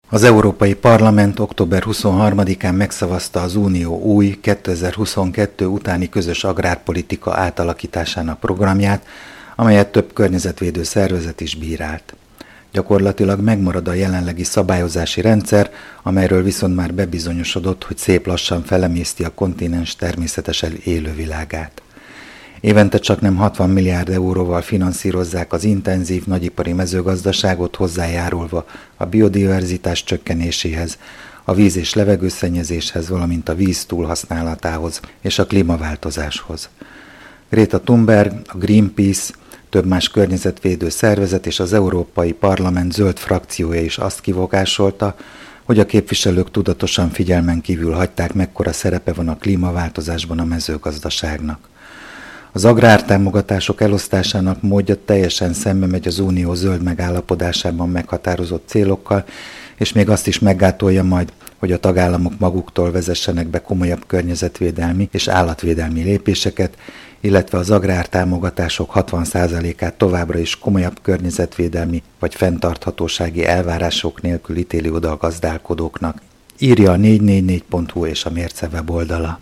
Az Európai Parlament október 23-án megszavazta az Unió új 2022 utáni közös agrárpolitika átalakításának programját, amelyet több környezetvédő szervezet is bírált. Gyakorlatilag megmarad a jelenlegi szabályozási rendszer, amelyről viszont már bebizonyosodott, hogy szép lassan felemészti a kontinens természetesen élővilágát. Évente csaknem 60 milliárd euróval finanszírozzák az intenzív nagyipari mezőgazdaságot, hozzájárulva a biodiverzitás csökkenéséhez, a víz- és levegőszennyezéshez, valamint a víz túlhasználatához és a klímaváltozáshoz. Greta Thunberg, a Greenpeace, több más környezetvédő szervezet és az Európai Parlament zöld frakciója is azt kivogásolta, hogy a képviselők tudatosan figyelmen kívül hagyták, mekkora szerepe van a klímaváltozásban a mezőgazdaságnak. Az agrártámogatások elosztásának módja teljesen szembe megy az Unió zöld megállapodásában meghatározott célokkal, és még azt is meggátolja majd, hogy a tagállamok maguktól vezessenek be komolyabb környezetvédelmi és állatvédelmi lépéseket, illetve az agrártámogatások 60%-át továbbra is komolyabb környezetvédelmi vagy fenntarthatósági elvárások nélkül ítéli oda a gazdálkodóknak, írja a 444.hu és a Mérce weboldala.